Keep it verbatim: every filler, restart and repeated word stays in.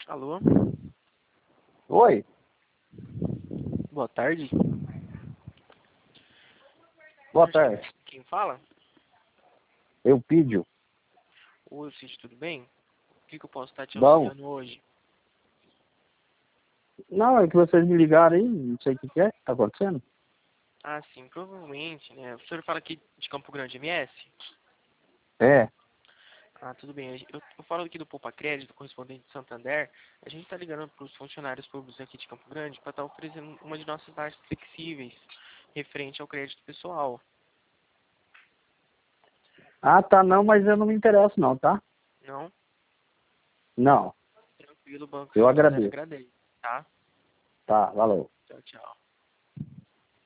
Alô? Oi, Boa tarde. boa tarde. Quem fala? Eu pido. Oi, Cid, tudo bem? O que, que eu posso estar te Bom. auxiliando hoje? Não, é que vocês me ligaram aí, não sei o que, que é, que tá acontecendo. Ah, sim, provavelmente, né? O senhor fala aqui de Campo Grande, M S? É. Ah, tudo bem. Eu, eu falo aqui do Poupa Crédito, correspondente de Santander. A gente está ligando para os funcionários públicos aqui de Campo Grande para estar oferecendo uma de nossas taxas flexíveis referente ao crédito pessoal. Ah, tá, não, mas eu não me interesso não, tá? Não? Não, Tranquilo, o Banco eu Santander agradeço. agradece, tá? Tá, valeu. Tchau, tchau.